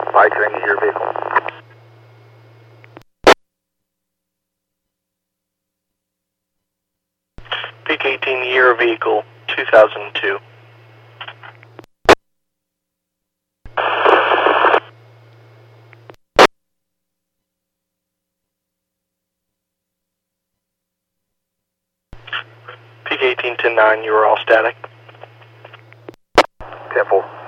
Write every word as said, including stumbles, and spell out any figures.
Mike, can I get your vehicle? Peak eighteen, year vehicle, two thousand two. Peak eighteen, ten nine, you are all static. ten four.